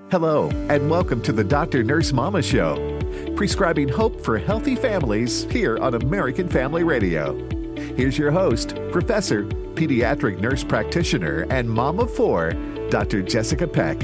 Hello, and welcome to the Dr. Nurse Mama Show, prescribing hope for healthy families here on American Family Radio. Here's your host, Professor, Pediatric Nurse Practitioner, and Mom of Four, Dr. Jessica Peck.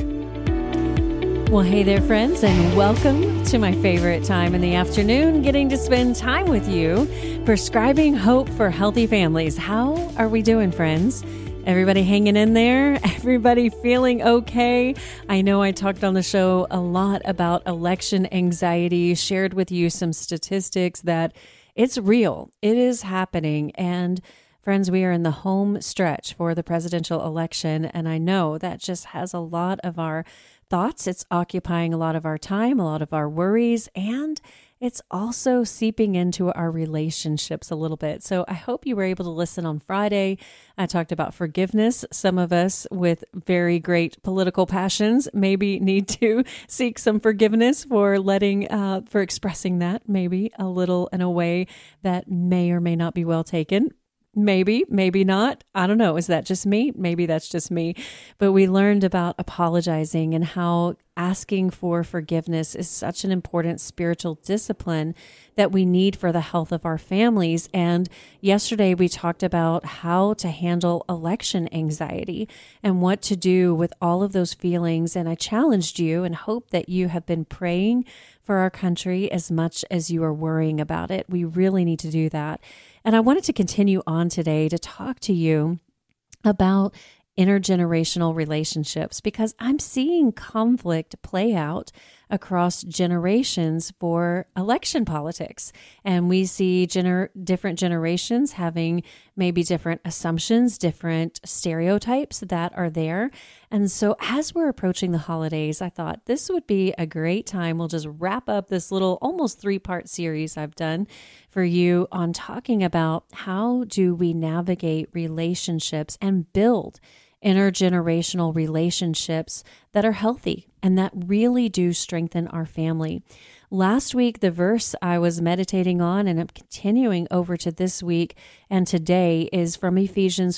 Well, hey there, friends, and welcome to my favorite time in the afternoon, getting to spend time with you, prescribing hope for healthy families. How are we doing, friends? Everybody hanging in there? Everybody feeling okay? I know I talked on the show a lot about election anxiety, shared with you some statistics that it's real. It is happening. And friends, we are in the home stretch for the presidential election. And I know that just has a lot of our thoughts. It's occupying a lot of our time, a lot of our worries, and it's also seeping into our relationships a little bit. So I hope you were able to listen on Friday. I talked about forgiveness. Some of us with very great political passions maybe need to seek some forgiveness for for expressing that maybe a little in a way that may or may not be well taken. Maybe, maybe not. I don't know. Is that just me? Maybe that's just me. But we learned about apologizing and how asking for forgiveness is such an important spiritual discipline that we need for the health of our families. And yesterday we talked about how to handle election anxiety and what to do with all of those feelings. And I challenged you and hope that you have been praying for our country as much as you are worrying about it. We really need to do that. And I wanted to continue on today to talk to you about intergenerational relationships because I'm seeing conflict play out across generations for election politics. And we see different generations having maybe different assumptions, different stereotypes that are there. And so as we're approaching the holidays, I thought this would be a great time. We'll just wrap up this little almost 3-part series I've done for you on talking about how do we navigate relationships and build intergenerational relationships that are healthy and that really do strengthen our family. Last week, the verse I was meditating on, and I'm continuing over to this week and today, is from Ephesians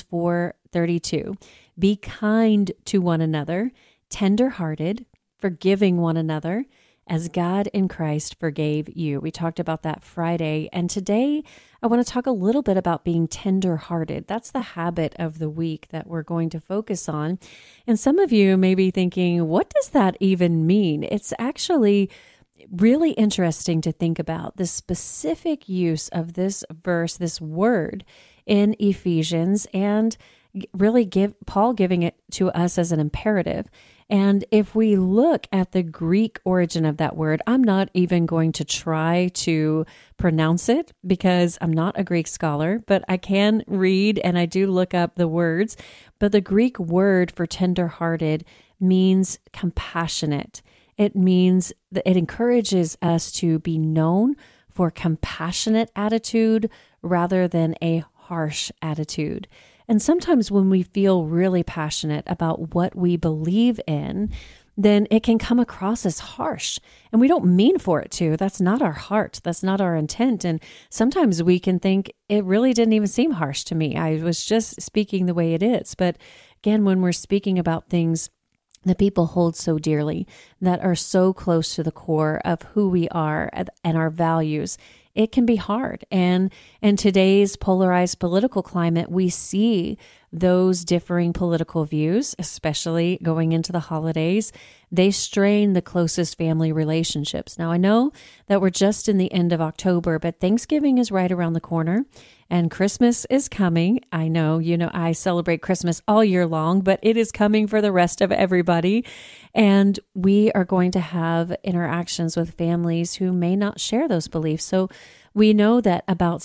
4:32. Be kind to one another, tender-hearted, forgiving one another, as God in Christ forgave you. We talked about that Friday. And today, I want to talk a little bit about being tender-hearted. That's the habit of the week that we're going to focus on. And some of you may be thinking, what does that even mean? It's actually really interesting to think about the specific use of this verse, this word in Ephesians, and really Paul giving it to us as an imperative. And if we look at the Greek origin of that word, I'm not even going to try to pronounce it because I'm not a Greek scholar, but I can read and I do look up the words. But the Greek word for tender-hearted means compassionate. It means that it encourages us to be known for compassionate attitude rather than a harsh attitude. And sometimes when we feel really passionate about what we believe in, then it can come across as harsh. And we don't mean for it to. That's not our heart. That's not our intent. And sometimes we can think it really didn't even seem harsh to me. I was just speaking the way it is. But again, when we're speaking about things that people hold so dearly, that are so close to the core of who we are and our values, it can be hard. And in today's polarized political climate, we see those differing political views, especially going into the holidays. They strain the closest family relationships. Now, I know that we're just in the end of October, but Thanksgiving is right around the corner and Christmas is coming. I know, I celebrate Christmas all year long, but it is coming for the rest of everybody. And we are going to have interactions with families who may not share those beliefs. So we know that about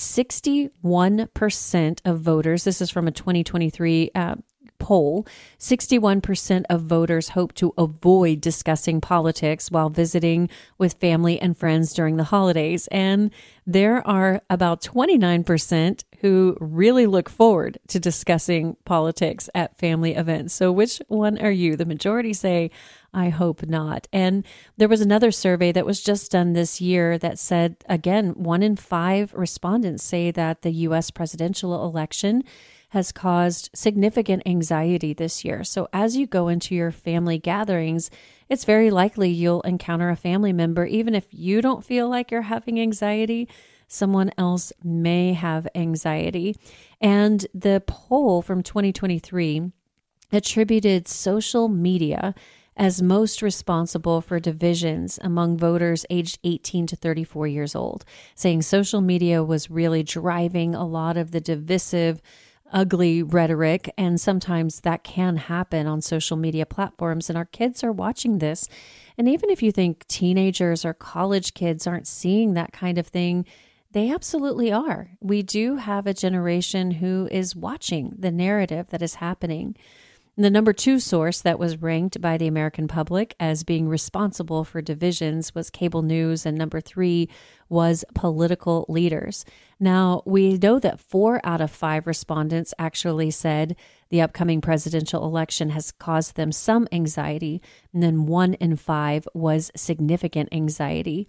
61% of voters, this is from a 2023 poll, 61% of voters hope to avoid discussing politics while visiting with family and friends during the holidays. And there are about 29% who really look forward to discussing politics at family events. So which one are you? The majority say, I hope not. And there was another survey that was just done this year that said, again, 1 in 5 respondents say that the U.S. presidential election has caused significant anxiety this year. So as you go into your family gatherings, it's very likely you'll encounter a family member. Even if you don't feel like you're having anxiety, someone else may have anxiety. And the poll from 2023 attributed social media as most responsible for divisions among voters aged 18 to 34 years old, saying social media was really driving a lot of the divisive, ugly rhetoric. And sometimes that can happen on social media platforms. And our kids are watching this. And even if you think teenagers or college kids aren't seeing that kind of thing, they absolutely are. We do have a generation who is watching the narrative that is happening. The number 2 source that was ranked by the American public as being responsible for divisions was cable news, and number 3 was political leaders. Now, we know that 4 out of 5 respondents actually said the upcoming presidential election has caused them some anxiety, and then 1 in 5 was significant anxiety.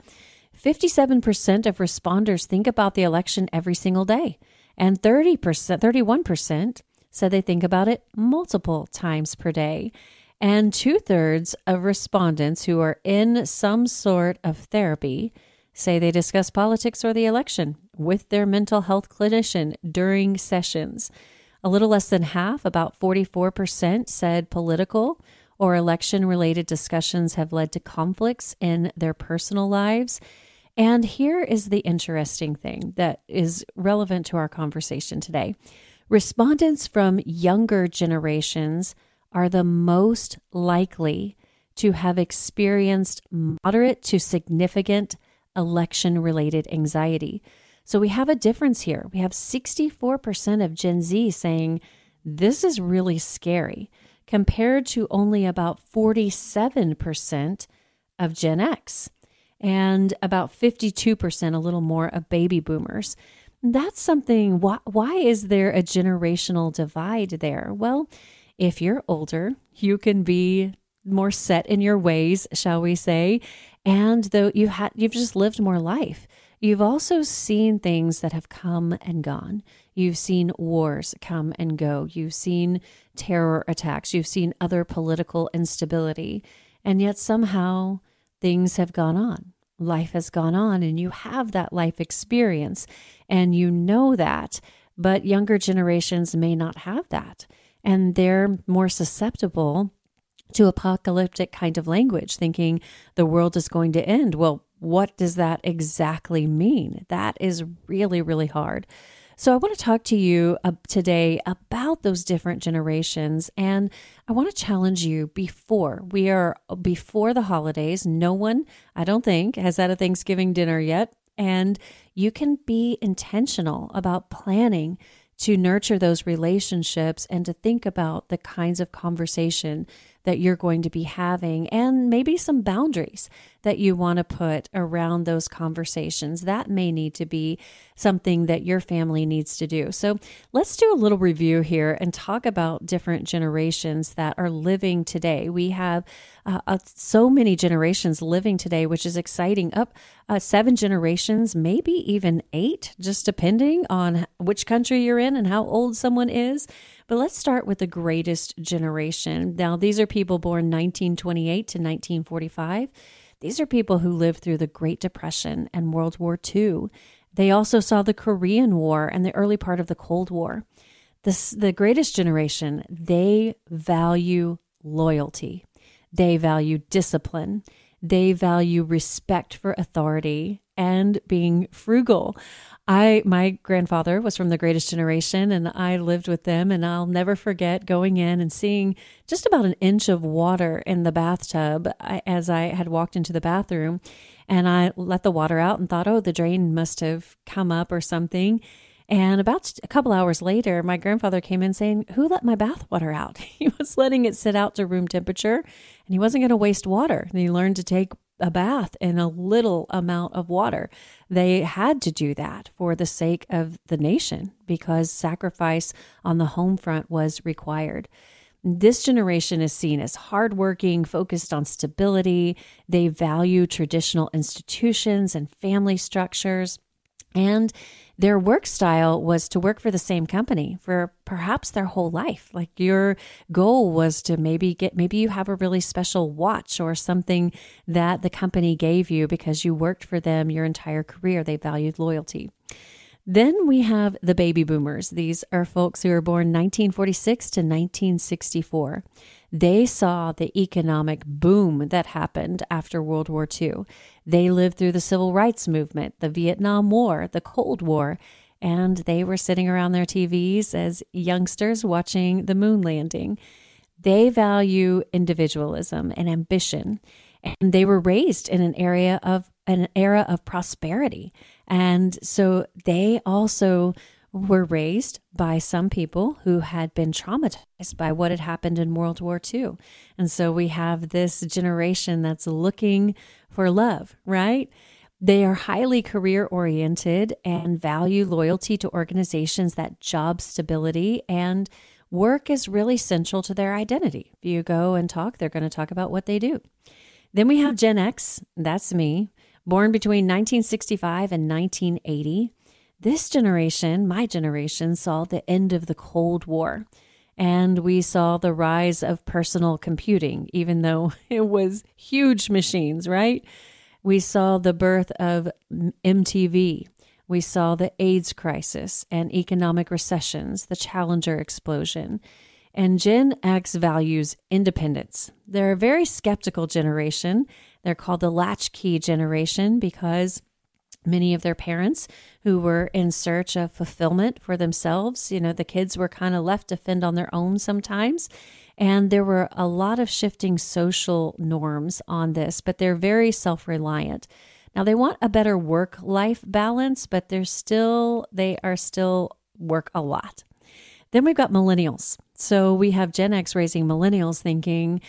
57% of responders think about the election every single day, and 31% said they think about it multiple times per day. And 2/3 of respondents who are in some sort of therapy say they discuss politics or the election with their mental health clinician during sessions. A little less than half, about 44%, said political or election-related discussions have led to conflicts in their personal lives. And here is the interesting thing that is relevant to our conversation today. Respondents from younger generations are the most likely to have experienced moderate to significant election-related anxiety. So we have a difference here. We have 64% of Gen Z saying, this is really scary, compared to only about 47% of Gen X and about 52%, a little more, of baby boomers. That's something. Why is there a generational divide there? Well, if you're older, you can be more set in your ways, shall we say, and though you've just lived more life. You've also seen things that have come and gone. You've seen wars come and go. You've seen terror attacks. You've seen other political instability, and yet somehow things have gone on. Life has gone on, and you have that life experience, and you know that, but younger generations may not have that, and they're more susceptible to apocalyptic kind of language, thinking the world is going to end. Well, what does that exactly mean? That is really, really hard. So I want to talk to you today about those different generations, and I want to challenge you before the holidays. No one, I don't think, has had a Thanksgiving dinner yet, and you can be intentional about planning to nurture those relationships and to think about the kinds of conversation that you're going to be having, and maybe some boundaries that you want to put around those conversations. That may need to be something that your family needs to do. So let's do a little review here and talk about different generations that are living today. We have so many generations living today, which is exciting. Up 7 generations, maybe even 8, just depending on which country you're in and how old someone is. But let's start with the greatest generation. Now, these are people born 1928 to 1945. These are people who lived through the Great Depression and World War II. They also saw the Korean War and the early part of the Cold War. The greatest generation, they value loyalty. They value discipline. They value respect for authority and being frugal. My grandfather was from the greatest generation, and I lived with them, and I'll never forget going in and seeing just about an inch of water in the bathtub as I had walked into the bathroom, and I let the water out and thought, oh, the drain must have come up or something. And about a couple hours later, my grandfather came in saying, who let my bath water out? He was letting it sit out to room temperature, and he wasn't going to waste water. And he learned to take a bath in a little amount of water. They had to do that for the sake of the nation because sacrifice on the home front was required. This generation is seen as hardworking, focused on stability. They value traditional institutions and family structures. And their work style was to work for the same company for perhaps their whole life. Like your goal was to maybe you have a really special watch or something that the company gave you because you worked for them your entire career. They valued loyalty. Then we have the baby boomers. These are folks who were born 1946 to 1964. They saw the economic boom that happened after World War II. They lived through the Civil Rights Movement, the Vietnam War, the Cold War, and they were sitting around their TVs as youngsters watching the moon landing. They value individualism and ambition, and they were raised in an era of prosperity. And so they also were raised by some people who had been traumatized by what had happened in World War II. And so we have this generation that's looking for love, right? They are highly career-oriented and value loyalty to organizations, that job stability, and work is really central to their identity. If you go and talk, they're going to talk about what they do. Then we have Gen X, that's me, born between 1965 and 1980. This generation, my generation, saw the end of the Cold War, and we saw the rise of personal computing, even though it was huge machines, right? We saw the birth of MTV. We saw the AIDS crisis and economic recessions, the Challenger explosion. And Gen X values independence. They're a very skeptical generation. They're called the latchkey generation because many of their parents who were in search of fulfillment for themselves, the kids were kind of left to fend on their own sometimes. And there were a lot of shifting social norms on this, but they're very self-reliant. Now they want a better work-life balance, but they are still work a lot. Then we've got millennials. So we have Gen X raising millennials thinking,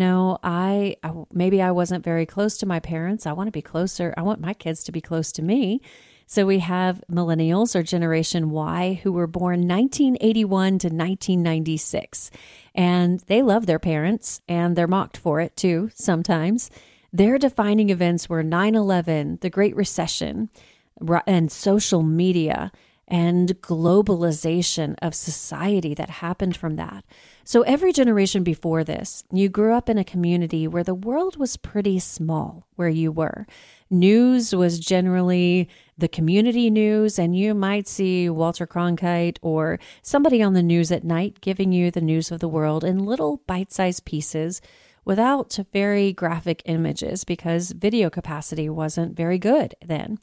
maybe I wasn't very close to my parents. I want to be closer. I want my kids to be close to me. So we have millennials or Generation Y who were born 1981 to 1996. And they love their parents and they're mocked for it too sometimes. Their defining events were 9/11, the Great Recession, and social media, and globalization of society that happened from that. So every generation before this, you grew up in a community where the world was pretty small where you were. News was generally the community news, and you might see Walter Cronkite or somebody on the news at night giving you the news of the world in little bite-sized pieces without very graphic images because video capacity wasn't very good then.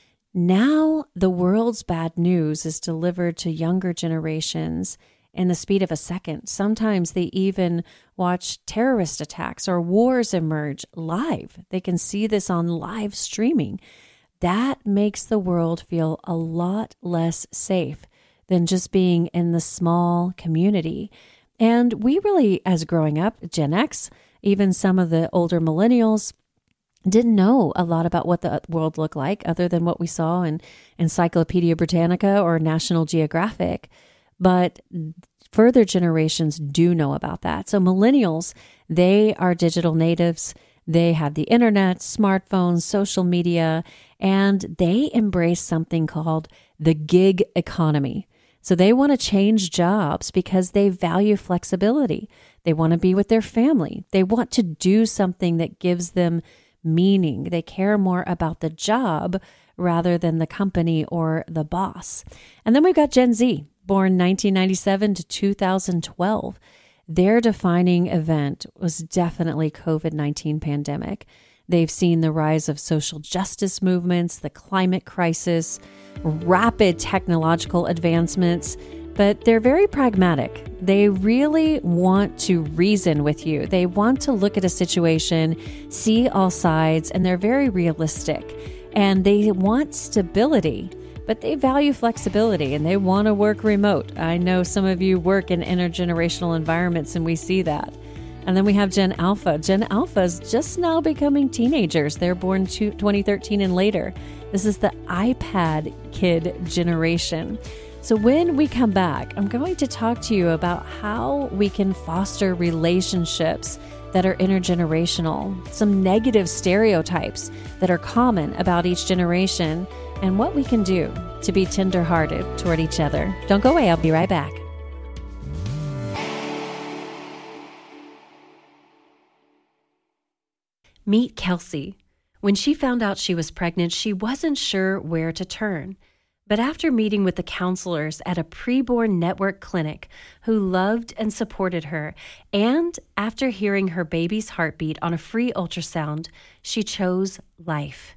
Now, the world's bad news is delivered to younger generations in the speed of a second. Sometimes they even watch terrorist attacks or wars emerge live. They can see this on live streaming. That makes the world feel a lot less safe than just being in the small community. And we really, as growing up, Gen X, even some of the older millennials, didn't know a lot about what the world looked like other than what we saw in Encyclopedia Britannica or National Geographic. But further generations do know about that. So millennials, they are digital natives. They have the internet, smartphones, social media, and they embrace something called the gig economy. So they want to change jobs because they value flexibility. They want to be with their family. They want to do something that gives them meaning. They care more about the job rather than the company or the boss. And then we've got Gen Z, born 1997 to 2012. Their defining event was definitely COVID-19 pandemic. They've seen the rise of social justice movements, the climate crisis, rapid technological advancements, but they're very pragmatic. They really want to reason with you. They want to look at a situation, see all sides, and they're very realistic. And they want stability, but they value flexibility and they want to work remote. I know some of you work in intergenerational environments and we see that. And then we have Gen Alpha. Gen Alpha is just now becoming teenagers. They're born 2013 and later. This is the iPad kid generation. So when we come back, I'm going to talk to you about how we can foster relationships that are intergenerational, some negative stereotypes that are common about each generation, and what we can do to be tenderhearted toward each other. Don't go away. I'll be right back. Meet Kelsey. When she found out she was pregnant, she wasn't sure where to turn. But after meeting with the counselors at a preborn network clinic who loved and supported her, and after hearing her baby's heartbeat on a free ultrasound, she chose life.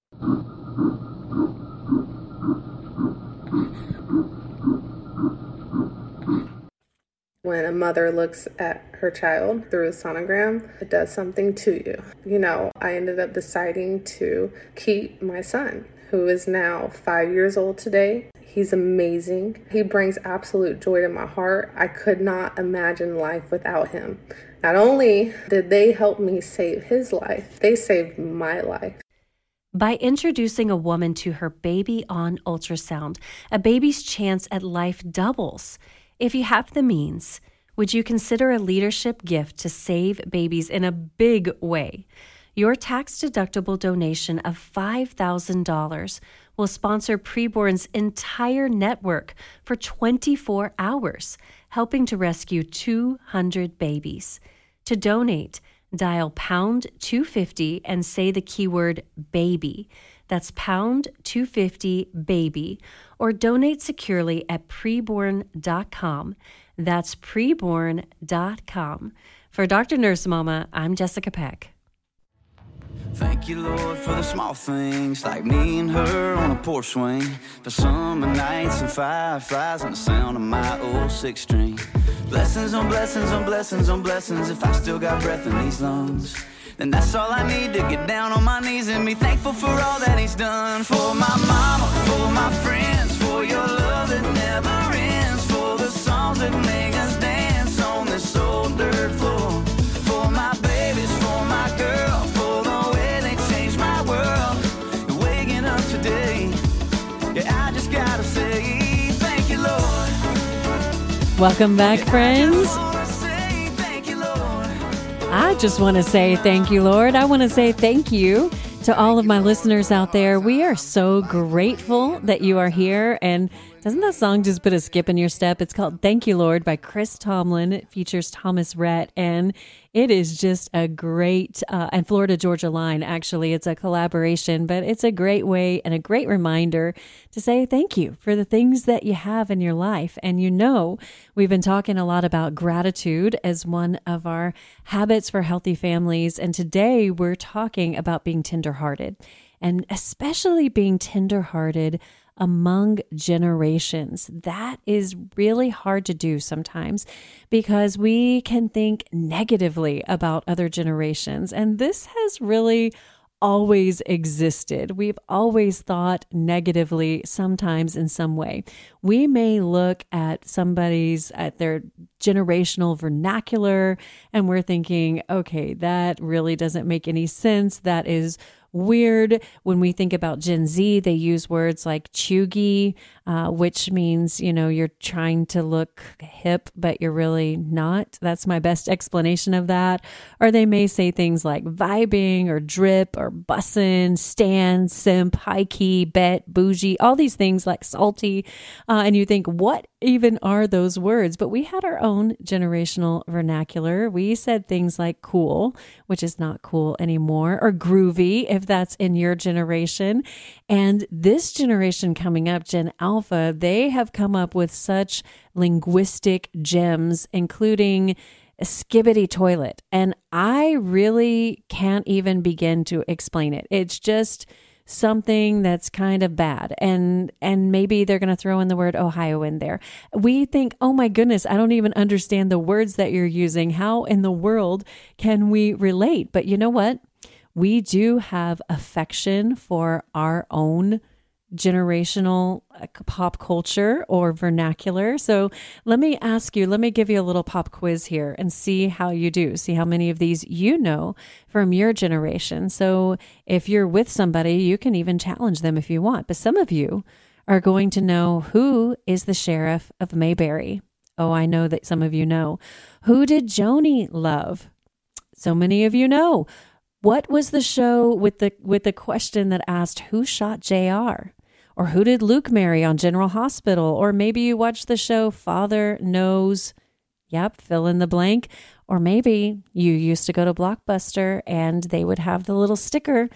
When a mother looks at her child through a sonogram, it does something to you. I ended up deciding to keep my son, who is now 5 years old today. He's amazing. He brings absolute joy to my heart. I could not imagine life without him. Not only did they help me save his life, they saved my life. By introducing a woman to her baby on ultrasound, a baby's chance at life doubles. If you have the means, would you consider a leadership gift to save babies in a big way? Your tax-deductible donation of $5,000 will sponsor Preborn's entire network for 24 hours, helping to rescue 200 babies. To donate, dial pound 250 and say the keyword baby. That's pound 250 baby, or donate securely at preborn.com. That's preborn.com. For Dr. Nurse Mama, I'm Jessica Peck. Thank you, Lord, for the small things, like me and her on a porch swing, for summer nights and fireflies and the sound of my old six string. Blessings on blessings on blessings on blessings. If I still got breath in these lungs, then that's all I need to get down on my knees and be thankful for all that he's done. For my mama, for my friends, for your love that never ends, for the songs that make us dance on this old dirt floor. For my babies, for my girls, for the way they changed my world. And waking up today, yeah, I just gotta say thank you, Lord. Welcome back, friends. I just want to say thank you, Lord. I want to say thank you to all of my listeners out there. We are so grateful that you are here. And doesn't that song just put a skip in your step? It's called Thank You, Lord by Chris Tomlin. It features Thomas Rhett, and it is just a great, and Florida Georgia Line, actually. It's a collaboration, but it's a great way and a great reminder to say thank you for the things that you have in your life. And we've been talking a lot about gratitude as one of our habits for healthy families. And today we're talking about being tenderhearted, and especially being tenderhearted among generations. That is really hard to do sometimes because we can think negatively about other generations. And this has really always existed. We've always thought negatively sometimes in some way. We may look at their generational vernacular and we're thinking, okay, that really doesn't make any sense. That is weird. When we think about Gen Z, they use words like cheugy, which means, you're trying to look hip, but you're really not. That's my best explanation of that. Or they may say things like vibing or drip or bussin', stan, simp, high key, bet, bougie, all these things like salty. And you think, what even are those words? But we had our own generational vernacular. We said things like cool, which is not cool anymore, or groovy, if that's in your generation. And this generation coming up, Gen Alpha, they have come up with such linguistic gems, including skibbity toilet. And I really can't even begin to explain it. It's just something that's kind of bad. And maybe they're going to throw in the word Ohio in there. We think, oh my goodness, I don't even understand the words that you're using. How in the world can we relate? But you know what? We do have affection for our own generational pop culture or vernacular. So let me give you a little pop quiz here and see how you do. See how many of these you know from your generation. So if you're with somebody, you can even challenge them if you want. But some of you are going to know, who is the sheriff of Mayberry? Oh, I know that some of you know. Who did Joni love? So many of you know. What was the show with the question that asked, who shot JR? Or who did Luke marry on General Hospital? Or maybe you watched the show Father Knows, yep, fill in the blank. Or maybe you used to go to Blockbuster and they would have the little sticker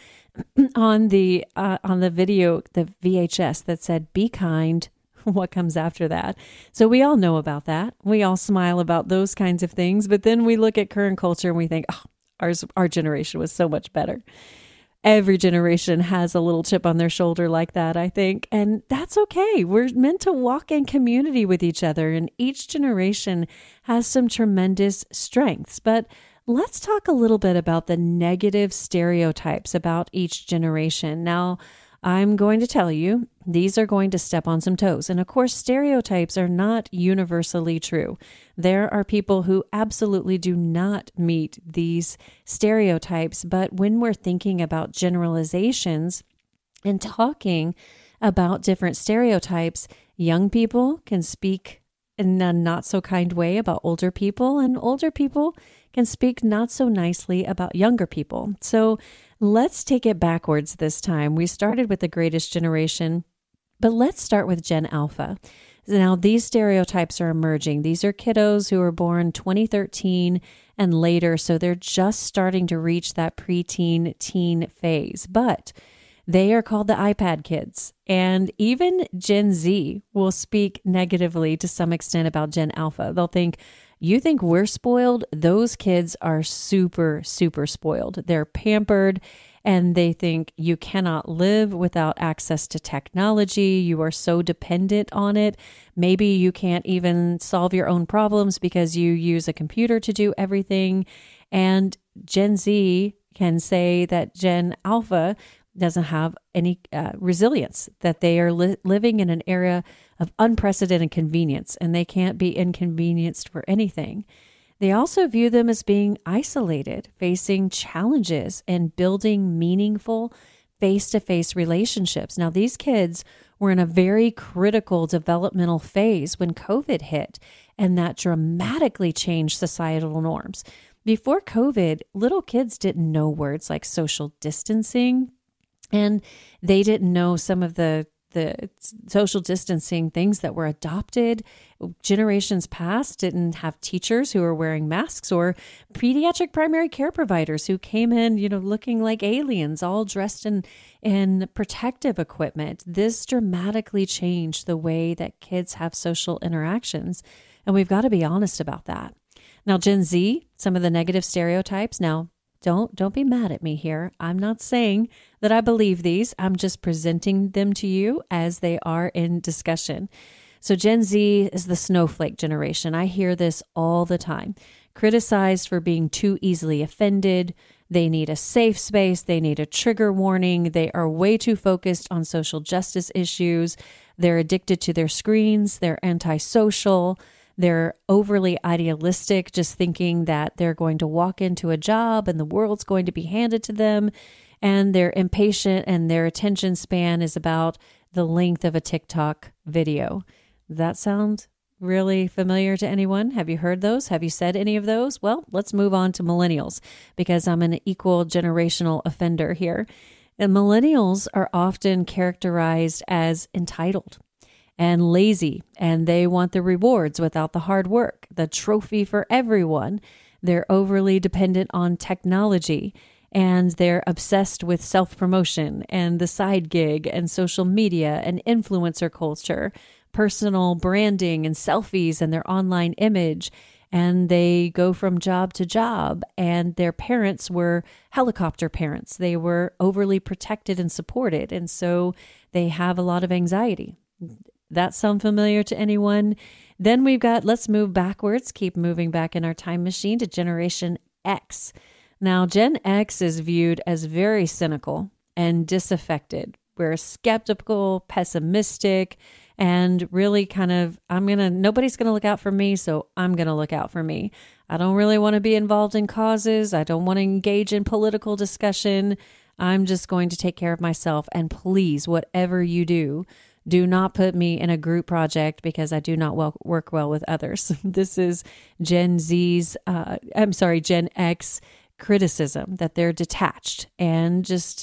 on the video, the VHS that said, "Be kind." What comes after that? So we all know about that. We all smile about those kinds of things. But then we look at current culture and we think, oh, our generation was so much better. Every generation has a little chip on their shoulder like that, I think. And that's okay. We're meant to walk in community with each other. And each generation has some tremendous strengths. But let's talk a little bit about the negative stereotypes about each generation. Now, I'm going to tell you, these are going to step on some toes. And of course, stereotypes are not universally true. There are people who absolutely do not meet these stereotypes. But when we're thinking about generalizations and talking about different stereotypes, young people can speak in a not so kind way about older people, and older people can speak not so nicely about younger people. So let's take it backwards this time. We started with the greatest generation, but let's start with Gen Alpha. Now, these stereotypes are emerging. These are kiddos who were born 2013 and later, so they're just starting to reach that preteen, teen phase. But they are called the iPad kids. And even Gen Z will speak negatively to some extent about Gen Alpha. They'll think, you think we're spoiled? Those kids are super, super spoiled. They're pampered, and they think you cannot live without access to technology. You are so dependent on it. Maybe you can't even solve your own problems because you use a computer to do everything. And Gen Z can say that Gen Alpha doesn't have any resilience, that they are living in an era of unprecedented convenience, and they can't be inconvenienced for anything. They also view them as being isolated, facing challenges, and building meaningful face-to-face relationships. Now, these kids were in a very critical developmental phase when COVID hit, and that dramatically changed societal norms. Before COVID, little kids didn't know words like social distancing, and they didn't know some of the social distancing things that were adopted. Generations past didn't have teachers who were wearing masks, or pediatric primary care providers who came in, looking like aliens, all dressed in protective equipment. This dramatically changed the way that kids have social interactions. And we've got to be honest about that. Now, Gen Z, some of the negative stereotypes. Now, don't be mad at me here. I'm not saying that I believe these. I'm just presenting them to you as they are in discussion. So Gen Z is the snowflake generation. I hear this all the time. Criticized for being too easily offended. They need a safe space. They need a trigger warning. They are way too focused on social justice issues. They're addicted to their screens. They're antisocial. They're overly idealistic, just thinking that they're going to walk into a job and the world's going to be handed to them. And they're impatient, and their attention span is about the length of a TikTok video. Does that sound really familiar to anyone? Have you heard those? Have you said any of those? Well, let's move on to millennials, because I'm an equal generational offender here. And millennials are often characterized as entitled and lazy, and they want the rewards without the hard work, the trophy for everyone. They're overly dependent on technology, and they're obsessed with self-promotion and the side gig and social media and influencer culture, personal branding and selfies and their online image. And they go from job to job, and their parents were helicopter parents. They were overly protected and supported, and so they have a lot of anxiety. That sound familiar to anyone? Then let's move backwards, keep moving back in our time machine to Generation X. Now, Gen X is viewed as very cynical and disaffected. We're skeptical, pessimistic, and really kind of, nobody's going to look out for me, so I'm going to look out for me. I don't really want to be involved in causes. I don't want to engage in political discussion. I'm just going to take care of myself. And please, whatever you do not put me in a group project, because I do not work well with others. This is Gen X criticism, that they're detached and just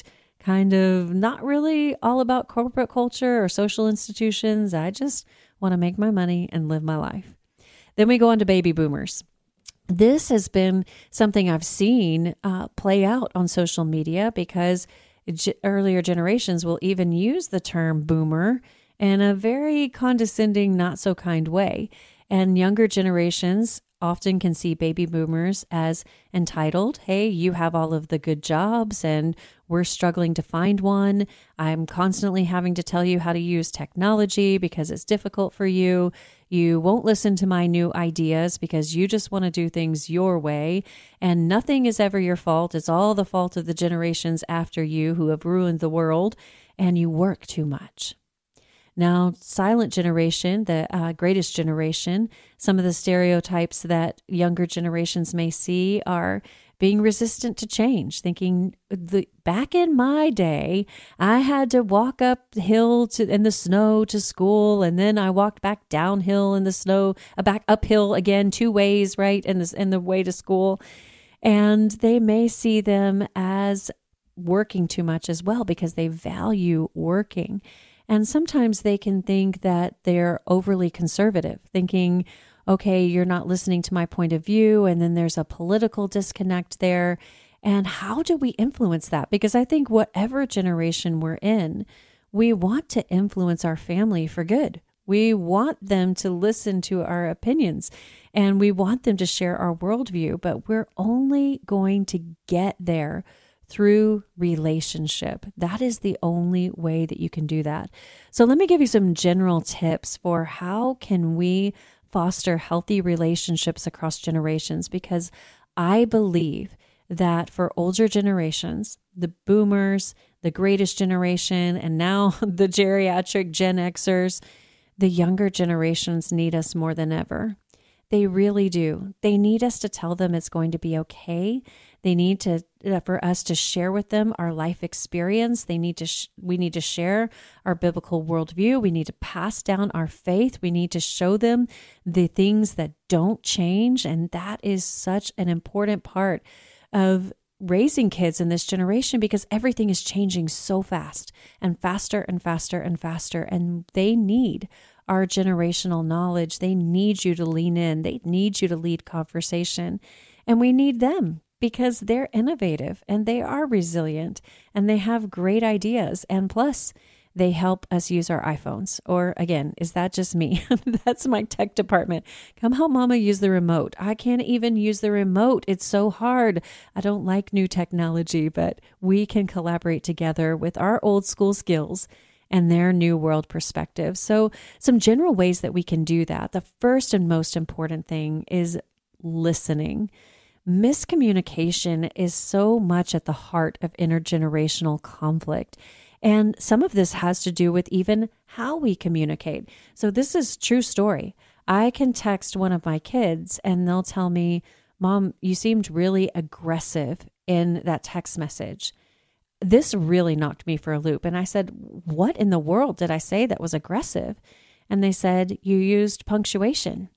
kind of not really all about corporate culture or social institutions. I just want to make my money and live my life. Then we go on to baby boomers. This has been something I've seen play out on social media because earlier generations will even use the term boomer in a very condescending, not so kind way. And younger generations often can see baby boomers as entitled. Hey, you have all of the good jobs and we're struggling to find one. I'm constantly having to tell you how to use technology because it's difficult for you. You won't listen to my new ideas because you just want to do things your way. And nothing is ever your fault. It's all the fault of the generations after you who have ruined the world, and you work too much. Now, silent generation, the greatest generation, some of the stereotypes that younger generations may see are being resistant to change, thinking back in my day, I had to walk uphill in the snow to school, and then I walked back downhill in the snow, back uphill again, 2 ways, right, in the way to school. And they may see them as working too much as well because they value working. And sometimes they can think that they're overly conservative, thinking, okay, you're not listening to my point of view, and then there's a political disconnect there. And how do we influence that? Because I think whatever generation we're in, we want to influence our family for good. We want them to listen to our opinions, and we want them to share our worldview, but we're only going to get there through relationship. That is the only way that you can do that. So let me give you some general tips for how can we foster healthy relationships across generations, because I believe that for older generations, the boomers, the greatest generation, and now the geriatric Gen Xers, the younger generations need us more than ever. They really do. They need us to tell them it's going to be okay. They need for us to share with them our life experience. We need to share our biblical worldview. We need to pass down our faith. We need to show them the things that don't change. And that is such an important part of raising kids in this generation, because everything is changing so fast and faster and faster and faster. And they need our generational knowledge. They need you to lean in. They need you to lead conversation. And we need them because they're innovative and they are resilient and they have great ideas. And plus, they help us use our iPhones. Or again, is that just me? That's my tech department. Come help mama use the remote. I can't even use the remote. It's so hard. I don't like new technology, but we can collaborate together with our old school skills and their new world perspective. So some general ways that we can do that. The first and most important thing is listening. Miscommunication is so much at the heart of intergenerational conflict. And some of this has to do with even how we communicate. So this is true story. I can text one of my kids and they'll tell me, Mom, you seemed really aggressive in that text message. This really knocked me for a loop. And I said, what in the world did I say that was aggressive? And they said, you used punctuation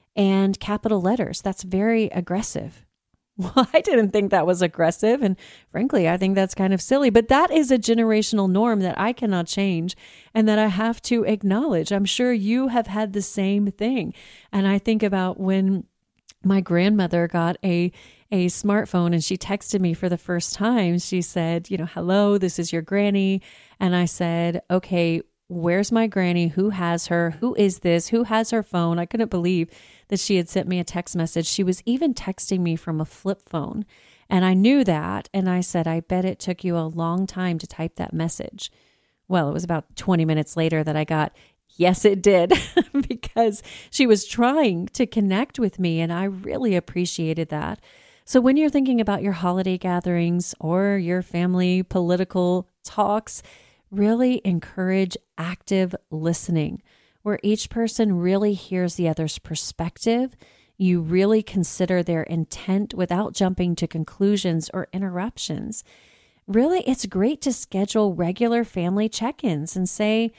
and capital letters. That's very aggressive. Well, I didn't think that was aggressive. And frankly, I think that's kind of silly. But that is a generational norm that I cannot change and that I have to acknowledge. I'm sure you have had the same thing. And I think about when my grandmother got a smartphone and she texted me for the first time. She said, hello, this is your granny. And I said, okay, where's my granny? Who has her? Who is this? Who has her phone? I couldn't believe that she had sent me a text message. She was even texting me from a flip phone. And I knew that. And I said, I bet it took you a long time to type that message. Well, it was about 20 minutes later that I got, yes, it did, because she was trying to connect with me. And I really appreciated that. So when you're thinking about your holiday gatherings or your family political talks, really encourage active listening, where each person really hears the other's perspective. You really consider their intent without jumping to conclusions or interruptions. Really, it's great to schedule regular family check-ins and say,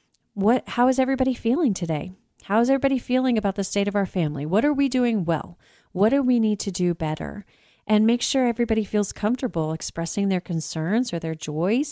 how is everybody feeling today? How is everybody feeling about the state of our family? What are we doing well? What do we need to do better? and make sure everybody feels comfortable expressing their concerns or their joys,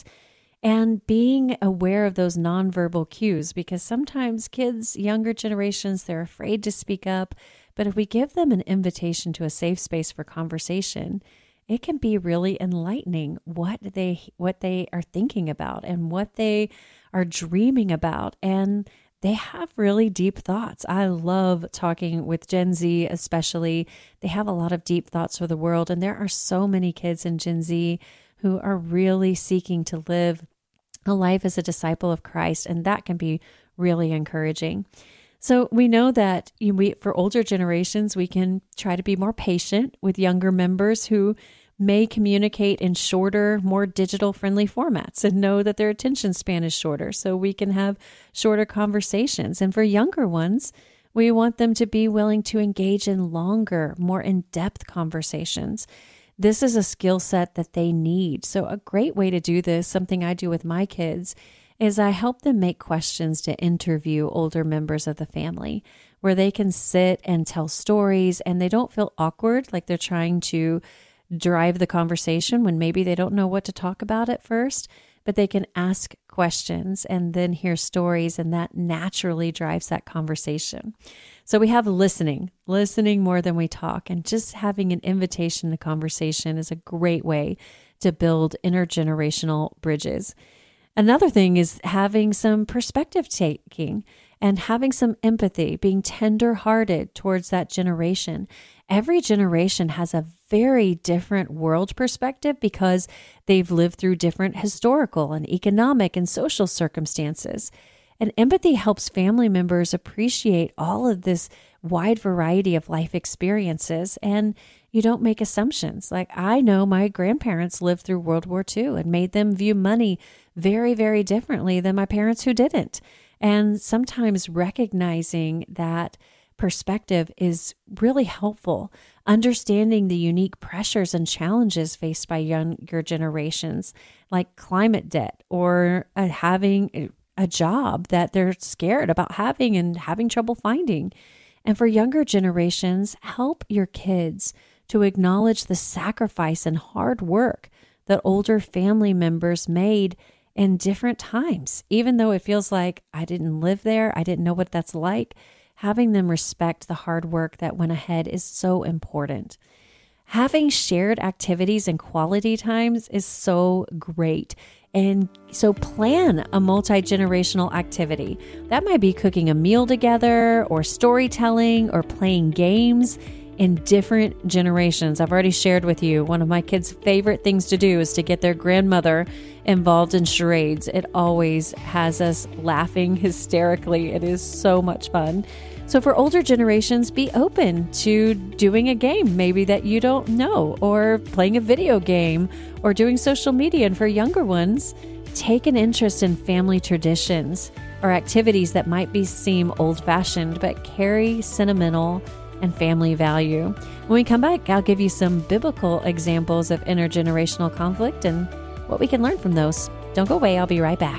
and being aware of those nonverbal cues, because sometimes kids, younger generations, they're afraid to speak up. But if we give them an invitation to a safe space for conversation, it can be really enlightening what they are thinking about and what they are dreaming about. And they have really deep thoughts. I love talking with Gen Z, especially. They have a lot of deep thoughts for the world. And there are so many kids in Gen Z who are really seeking to live a life as a disciple of Christ. And that can be really encouraging. So we know that for older generations, we can try to be more patient with younger members who may communicate in shorter, more digital-friendly formats and know that their attention span is shorter, so we can have shorter conversations. And for younger ones, we want them to be willing to engage in longer, more in-depth conversations. This is a skill set that they need. So a great way to do this, something I do with my kids, is I help them make questions to interview older members of the family, where they can sit and tell stories and they don't feel awkward, like they're trying to drive the conversation when maybe they don't know what to talk about at first, but they can ask questions and then hear stories, and that naturally drives that conversation. So we have listening more than we talk, and just having an invitation to conversation is a great way to build intergenerational bridges. Another thing is having some perspective taking and having some empathy, being tender-hearted towards that generation. Every generation has a very different world perspective because they've lived through different historical and economic and social circumstances. And empathy helps family members appreciate all of this wide variety of life experiences, and you don't make assumptions. Like, I know my grandparents lived through World War II and made them view money very, very differently than my parents who didn't. And sometimes recognizing that perspective is really helpful. Understanding the unique pressures and challenges faced by younger generations, like climate debt or having a job that they're scared about having and having trouble finding. And for younger generations, help your kids to acknowledge the sacrifice and hard work that older family members made in different times. Even though it feels like I didn't live there, I didn't know what that's like, having them respect the hard work that went ahead is so important. Having shared activities and quality times is so great. And so plan a multi-generational activity. That might be cooking a meal together or storytelling or playing games in different generations. I've already shared with you, one of my kids' favorite things to do is to get their grandmother involved in charades. It always has us laughing hysterically. It is so much fun. So for older generations, be open to doing a game maybe that you don't know, or playing a video game, or doing social media. And for younger ones, take an interest in family traditions or activities that might seem old-fashioned but carry sentimental and family value. When we come back, I'll give you some biblical examples of intergenerational conflict and what we can learn from those. Don't go away. I'll be right back.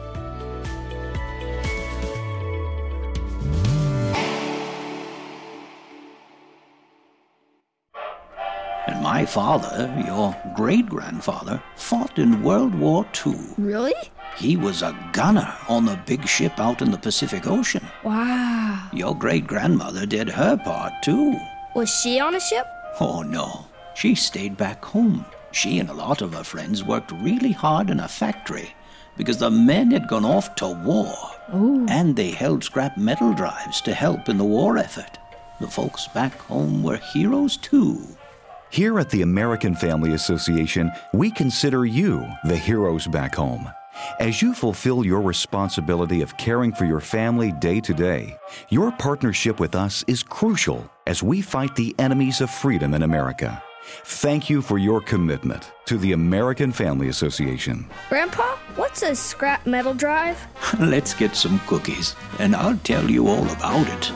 And my father, your great-grandfather, fought in World War II. Really? He was a gunner on the big ship out in the Pacific Ocean. Wow. Your great-grandmother did her part, too. Was she on a ship? Oh, no. She stayed back home. She and a lot of her friends worked really hard in a factory because the men had gone off to war. Ooh. And they held scrap metal drives to help in the war effort. The folks back home were heroes, too. Here at the American Family Association, we consider you the heroes back home. As you fulfill your responsibility of caring for your family day to day, your partnership with us is crucial as we fight the enemies of freedom in America. Thank you for your commitment to the American Family Association. Grandpa, what's a scrap metal drive? Let's get some cookies, and I'll tell you all about it.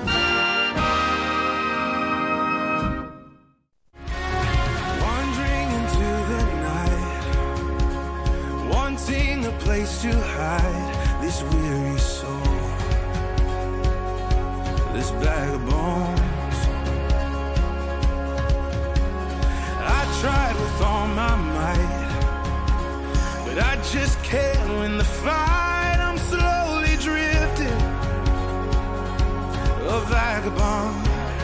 To hide this weary soul, this bag of bones. I tried with all my might, but I just can't win the fight. I'm slowly drifting, a vagabond.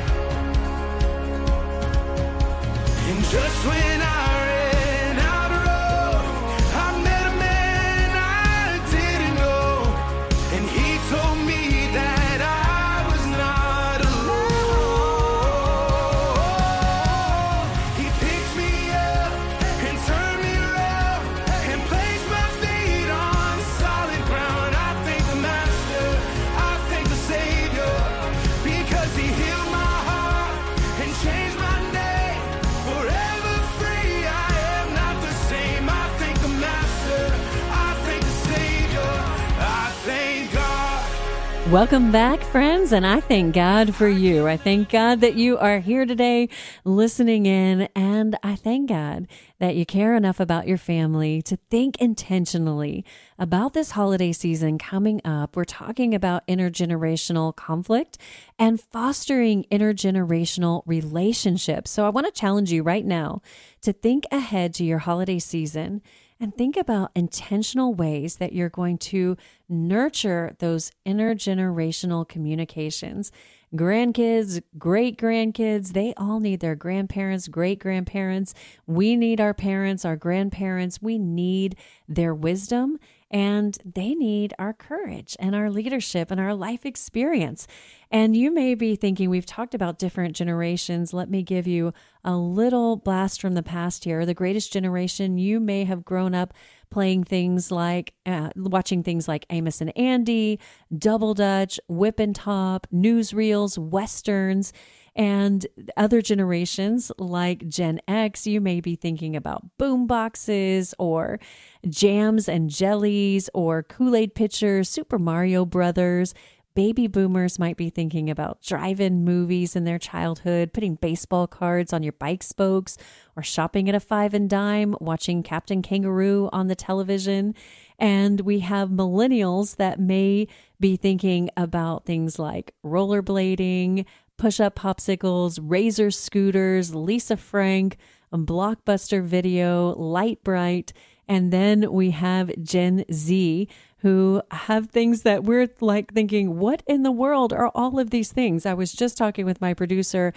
And just when I ran out of road, I met a man I didn't know, and he told me that I was not alone. He picked me up and turned me around and placed my feet on solid ground. I thank the Master, I thank the Savior, because he healed my heart and changed my name. Forever free, I am not the same. I thank the Master, I thank the Savior, I thank God. Welcome back, friends, and I thank God for you. I thank God that you are here today listening in, and I thank God that you care enough about your family to think intentionally about this holiday season coming up. We're talking about intergenerational conflict and fostering intergenerational relationships. So I want to challenge you right now to think ahead to your holiday season and think about intentional ways that you're going to nurture those intergenerational communications. Grandkids, great-grandkids, they all need their grandparents, great-grandparents. We need our parents, our grandparents. We need their wisdom, and they need our courage and our leadership and our life experience. And you may be thinking, we've talked about different generations. Let me give you a little blast from the past here. The greatest generation, you may have grown up playing things like, watching things like Amos and Andy, Double Dutch, Whip and Top, newsreels, Westerns, and other generations like Gen X, you may be thinking about boom boxes or jams and jellies or Kool-Aid pitchers, Super Mario Brothers. Baby boomers might be thinking about drive-in movies in their childhood, putting baseball cards on your bike spokes, or shopping at a Five and Dime, watching Captain Kangaroo on the television. And we have millennials that may be thinking about things like rollerblading, push-up popsicles, Razor scooters, Lisa Frank, Blockbuster Video, Light Bright. And then we have Gen Z, who have things that we're like thinking, what in the world are all of these things? I was just talking with my producer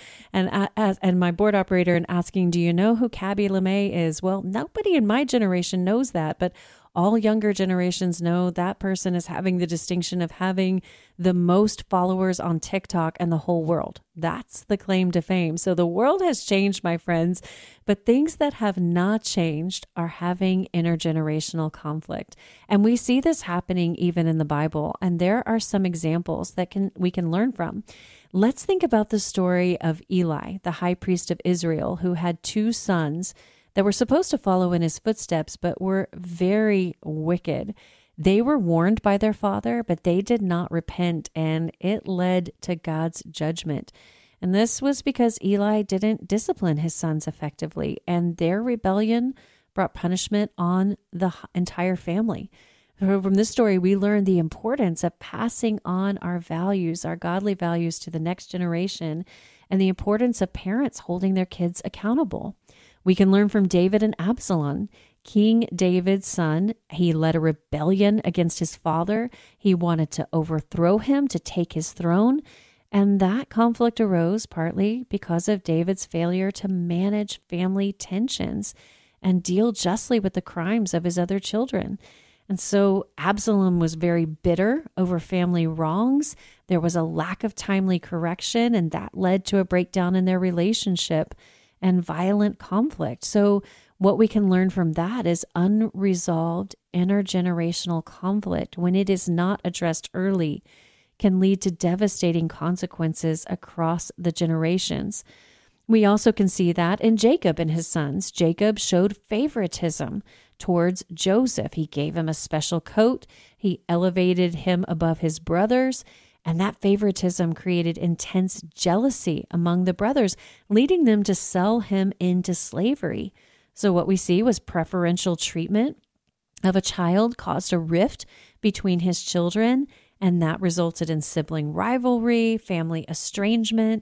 and my board operator and asking, do you know who Cabby LeMay is? Well, nobody in my generation knows that, but all younger generations know that person is having the distinction of having the most followers on TikTok in the whole world. That's the claim to fame. So the world has changed, my friends, but things that have not changed are having intergenerational conflict. And we see this happening even in the Bible. And there are some examples that we can learn from. Let's think about the story of Eli, the high priest of Israel, who had two sons that were supposed to follow in his footsteps, but were very wicked. They were warned by their father, but they did not repent, and it led to God's judgment. And this was because Eli didn't discipline his sons effectively, and their rebellion brought punishment on the entire family. From this story, we learn the importance of passing on our values, our godly values, to the next generation, and the importance of parents holding their kids accountable. We can learn from David and Absalom. King David's son, he led a rebellion against his father. He wanted to overthrow him, to take his throne. And that conflict arose partly because of David's failure to manage family tensions and deal justly with the crimes of his other children. And so Absalom was very bitter over family wrongs. There was a lack of timely correction, and that led to a breakdown in their relationship and violent conflict. So what we can learn from that is unresolved intergenerational conflict, when it is not addressed early, can lead to devastating consequences across the generations. We also can see that in Jacob and his sons. Jacob showed favoritism towards Joseph. He gave him a special coat. He elevated him above his brothers. And that favoritism created intense jealousy among the brothers, leading them to sell him into slavery. So what we see was preferential treatment of a child caused a rift between his children, and that resulted in sibling rivalry, family estrangement.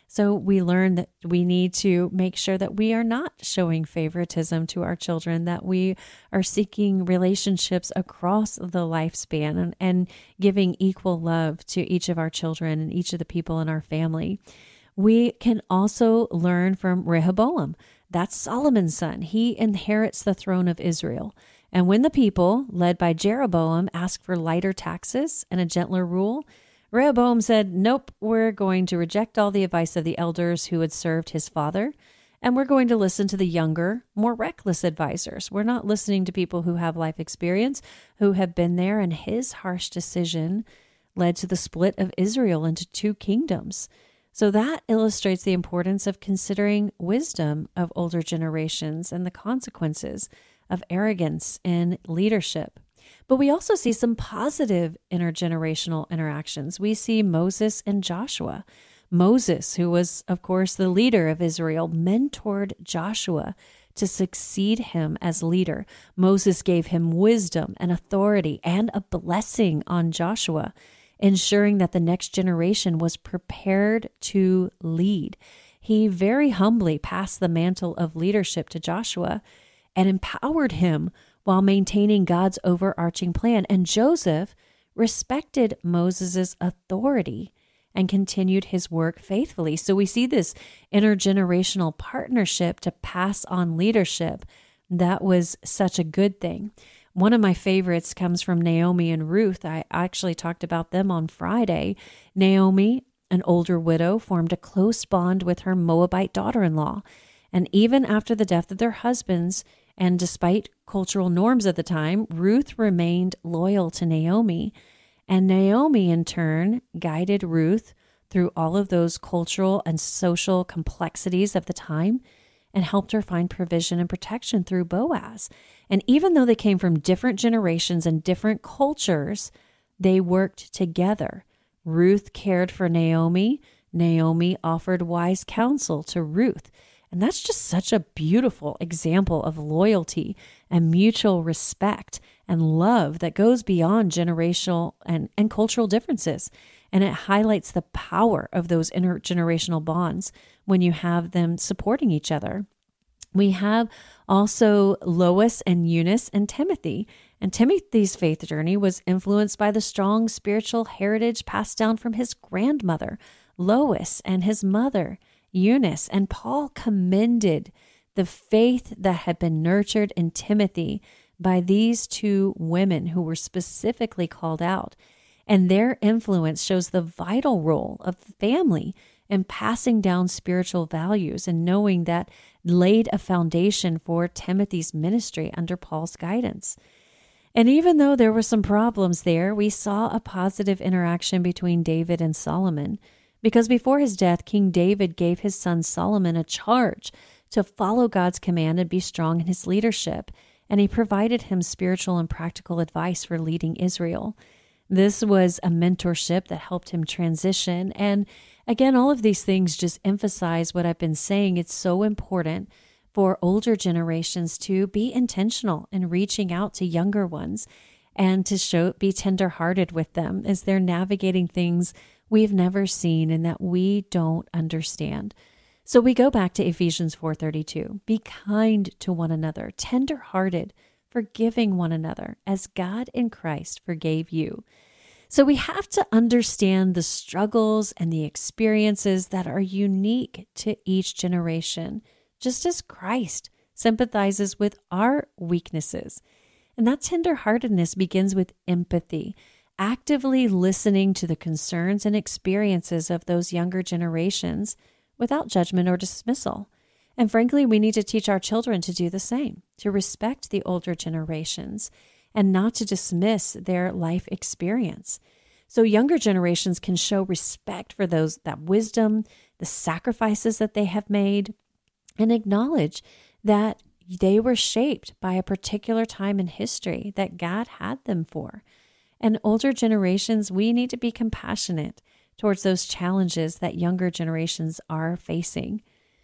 So we learn that we need to make sure that we are not showing favoritism to our children, that we are seeking relationships across the lifespan and giving equal love to each of our children and each of the people in our family. We can also learn from Rehoboam. That's Solomon's son. He inherits the throne of Israel. And when the people, led by Jeroboam, asked for lighter taxes and a gentler rule, Rehoboam said, nope, we're going to reject all the advice of the elders who had served his father, and we're going to listen to the younger, more reckless advisors. We're not listening to people who have life experience, who have been there, and his harsh decision led to the split of Israel into two kingdoms. So that illustrates the importance of considering wisdom of older generations and the consequences of arrogance in leadership. But we also see some positive intergenerational interactions. We see Moses and Joshua. Moses, who was, of course, the leader of Israel, mentored Joshua to succeed him as leader. Moses gave him wisdom and authority and a blessing on Joshua, ensuring that the next generation was prepared to lead. He very humbly passed the mantle of leadership to Joshua and empowered him while maintaining God's overarching plan. And Joseph respected Moses' authority and continued his work faithfully. So we see this intergenerational partnership to pass on leadership. That was such a good thing. One of my favorites comes from Naomi and Ruth. I actually talked about them on Friday. Naomi, an older widow, formed a close bond with her Moabite daughter-in-law. And even after the death of their husbands, and despite cultural norms at the time, Ruth remained loyal to Naomi. And Naomi, in turn, guided Ruth through all of those cultural and social complexities of the time and helped her find provision and protection through Boaz. And even though they came from different generations and different cultures, they worked together. Ruth cared for Naomi. Naomi offered wise counsel to Ruth. And that's just such a beautiful example of loyalty and mutual respect and love that goes beyond generational and cultural differences. And it highlights the power of those intergenerational bonds when you have them supporting each other. We have also Lois and Eunice and Timothy. And Timothy's faith journey was influenced by the strong spiritual heritage passed down from his grandmother, Lois, and his mother, Eunice. And Paul commended the faith that had been nurtured in Timothy by these two women who were specifically called out. And their influence shows the vital role of the family in passing down spiritual values, and knowing that laid a foundation for Timothy's ministry under Paul's guidance. And even though there were some problems there, we saw a positive interaction between David and Solomon, because before his death, King David gave his son Solomon a charge to follow God's command and be strong in his leadership, and he provided him spiritual and practical advice for leading Israel. This was a mentorship that helped him transition. And again, all of these things just emphasize what I've been saying. It's so important for older generations to be intentional in reaching out to younger ones and to be tenderhearted with them as they're navigating things we've never seen and that we don't understand. So we go back to Ephesians 4:32. Be kind to one another, tenderhearted, forgiving one another as God in Christ forgave you. So we have to understand the struggles and the experiences that are unique to each generation, just as Christ sympathizes with our weaknesses. And that tenderheartedness begins with empathy, actively listening to the concerns and experiences of those younger generations without judgment or dismissal. And frankly, we need to teach our children to do the same, to respect the older generations and not to dismiss their life experience. So younger generations can show respect for that wisdom, the sacrifices that they have made, and acknowledge that they were shaped by a particular time in history that God had them for. And older generations, we need to be compassionate towards those challenges that younger generations are facing.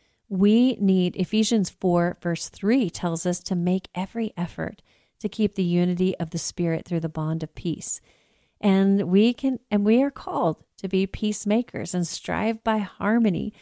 We need, Ephesians 4 verse 3 tells us to make every effort to keep the unity of the Spirit through the bond of peace. And we are called to be peacemakers and strive by harmony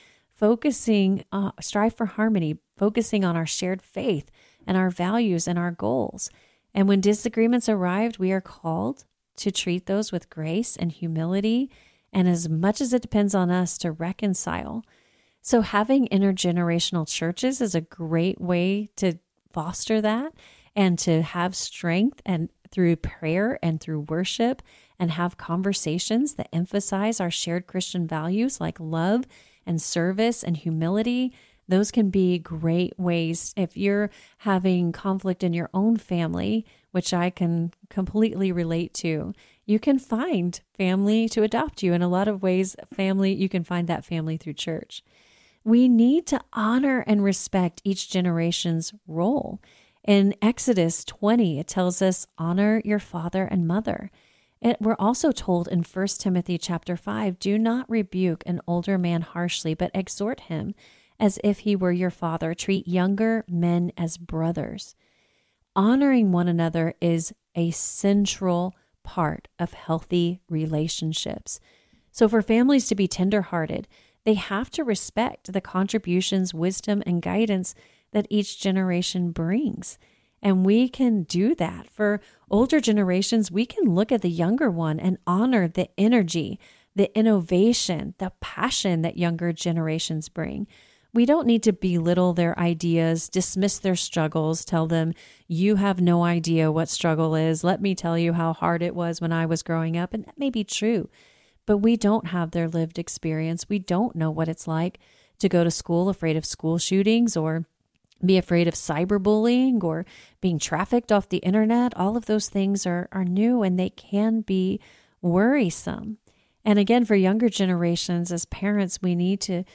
strive for harmony, focusing on our shared faith and our values and our goals. And when disagreements arrive, we are called to treat those with grace and humility, and as much as it depends on us, to reconcile. So having intergenerational churches is a great way to foster that and to have strength, and through prayer and through worship, and have conversations that emphasize our shared Christian values like love and service and humility. Those can be great ways. If you're having conflict in your own family, which I can completely relate to, you can find family to adopt you. In a lot of ways, you can find that family through church. We need to honor and respect each generation's role. In Exodus 20, it tells us, honor your father and mother. And we're also told in 1 Timothy chapter 5, do not rebuke an older man harshly, but exhort him as if he were your father. Treat younger men as brothers. Honoring one another is a central part of healthy relationships. So for families to be tenderhearted, they have to respect the contributions, wisdom, and guidance that each generation brings. And we can do that. For older generations, we can look at the younger one and honor the energy, the innovation, the passion that younger generations bring. We don't need to belittle their ideas, dismiss their struggles, tell them, you have no idea what struggle is. Let me tell you how hard it was when I was growing up. And that may be true, but we don't have their lived experience. We don't know what it's like to go to school afraid of school shootings, or be afraid of cyberbullying, or being trafficked off the internet. All of those things are new, and they can be worrisome. And again, for younger generations, as parents, we need to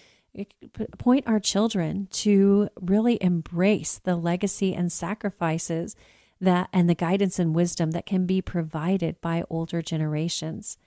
point our children to really embrace the legacy and sacrifices and the guidance and wisdom that can be provided by older generations.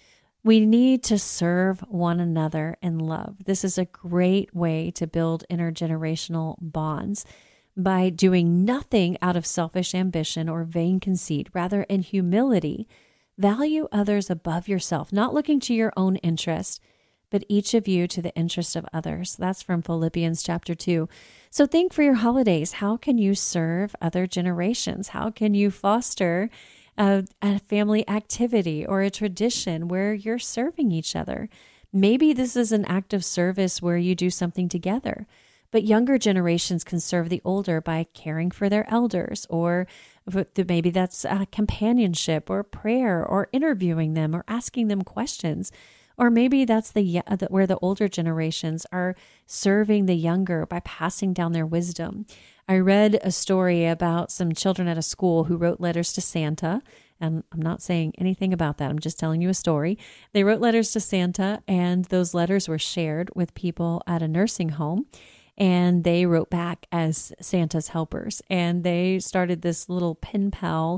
We need to serve one another in love. This is a great way to build intergenerational bonds by doing nothing out of selfish ambition or vain conceit. Rather, in humility, value others above yourself, not looking to your own interest, but each of you to the interest of others. That's from Philippians chapter 2. So think for your holidays. How can you serve other generations? How can you foster a family activity or a tradition where you're serving each other? Maybe this is an act of service where you do something together, but younger generations can serve the older by caring for their elders, or maybe that's companionship or prayer or interviewing them or asking them questions. Or maybe that's where the older generations are serving the younger by passing down their wisdom. I read a story about some children at a school who wrote letters to Santa, and I'm not saying anything about that. I'm just telling you a story. They wrote letters to Santa, and those letters were shared with people at a nursing home, and they wrote back as Santa's helpers. And they started this little pen pal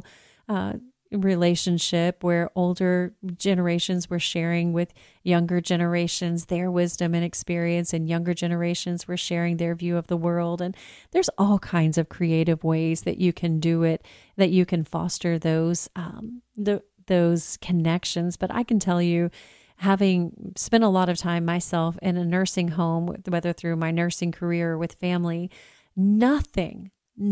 relationship where older generations were sharing with younger generations their wisdom and experience, and younger generations were sharing their view of the world. And there's all kinds of creative ways that you can do it, that you can foster those connections. But I can tell you, having spent a lot of time myself in a nursing home, whether through my nursing career or with family, nothing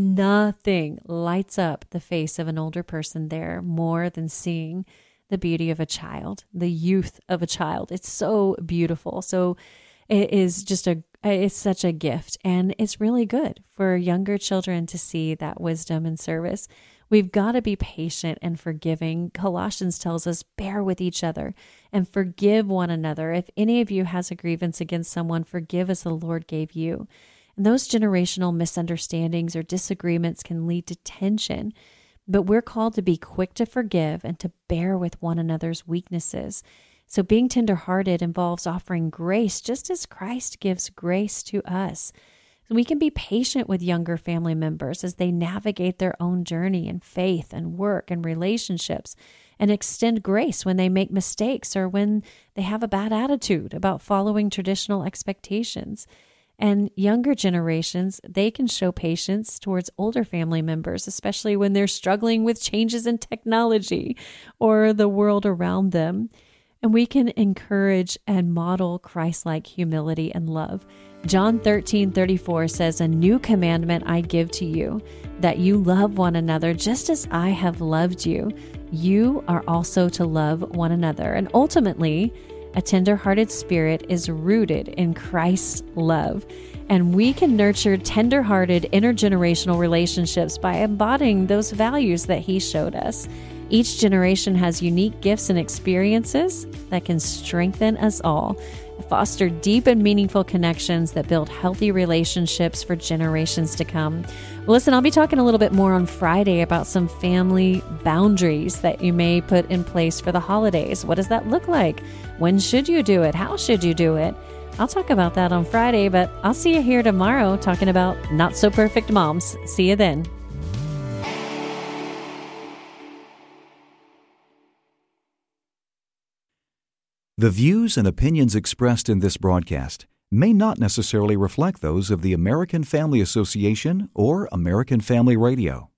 lights up the face of an older person there more than seeing the beauty of a child, the youth of a child. It's so beautiful. So it is it's such a gift, and it's really good for younger children to see that wisdom and service. We've got to be patient and forgiving. Colossians tells us, bear with each other and forgive one another. If any of you has a grievance against someone, forgive as the Lord gave you. And those generational misunderstandings or disagreements can lead to tension, but we're called to be quick to forgive and to bear with one another's weaknesses. So being tenderhearted involves offering grace just as Christ gives grace to us. So we can be patient with younger family members as they navigate their own journey in faith and work and relationships, and extend grace when they make mistakes or when they have a bad attitude about following traditional expectations. And younger generations, they can show patience towards older family members, especially when they're struggling with changes in technology or the world around them. And we can encourage and model Christ-like humility and love. John 13:34 says, "A new commandment I give to you, that you love one another just as I have loved you. You are also to love one another." And ultimately, a tender-hearted spirit is rooted in Christ's love. And we can nurture tender-hearted intergenerational relationships by embodying those values that he showed us. Each generation has unique gifts and experiences that can strengthen us all, foster deep and meaningful connections that build healthy relationships for generations to come. Well, listen, I'll be talking a little bit more on Friday about some family boundaries that you may put in place for the holidays. What does that look like? When should you do it? How should you do it? I'll talk about that on Friday, but I'll see you here tomorrow talking about not so perfect moms. See you then. The views and opinions expressed in this broadcast may not necessarily reflect those of the American Family Association or American Family Radio.